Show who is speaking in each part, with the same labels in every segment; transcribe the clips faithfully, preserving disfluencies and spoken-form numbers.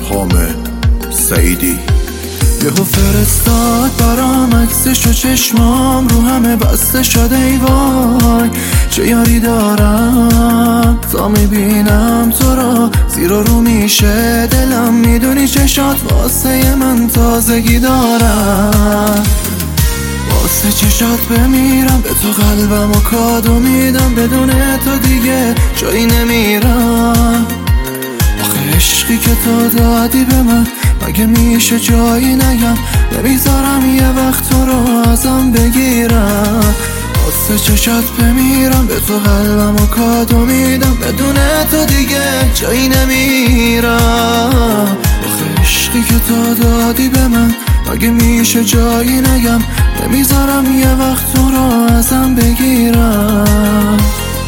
Speaker 1: حامد سعیدی.
Speaker 2: یهو فرستاد برام عکسش و چشمام رو همه بسته شده. ای وای چه یاری دارم تا میبینم تو را، زیر و رو میشه دلم، میدونی چشات واسه من تازگی دارم. واسه چشات بمیرم، به تو قلبم و کادو میدم، بدون تو دیگه جایی نمیرم. آخه عشقی که تو دادی به من مگه میشه جایی نگم، نمیذارم یه وقت تو رو ازم بگیرم. واسه چشات بمیرم، به تو قلبم و کادو میدم، بدون تو دیگه جایی نمیرم. آخه عشقی که تو دادی به من مگه میشه جایی نگم، نمیذارم یه وقت تو رو ازم بگیرم.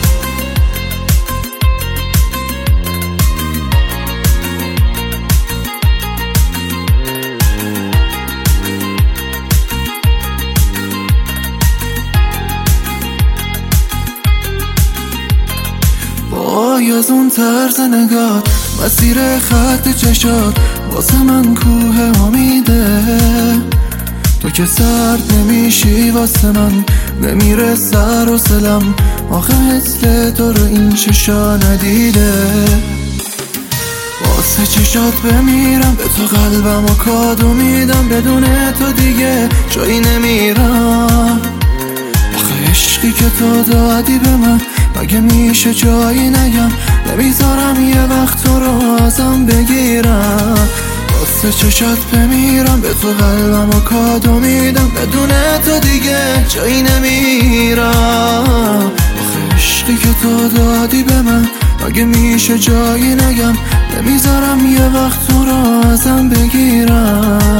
Speaker 2: وای از اون طرز نگات، مسیر خط چشات واسه من کوه امیده. تو که سرد نمیشی واسه من، نمیره سر و سلم، آخه مثل تو رو این چشا ندیده. واسه چشات بمیرم، به تو قلبم و کادو میدم، بدون تو دیگه جایی نمیرم. آخه عشقی که تو دادی به من مگه میشه جایی نگم، نمیذارم یه وقت تو رو ازم بگیرم. واسه چشات بمیرم، به تو قلبم و کادو میدم، بدون تو دیگه جایی نمیرم. آخه عشقی که تو دادی به من مگه میشه جایی نگم، نمیذارم یه وقت تو رو ازم بگیرم.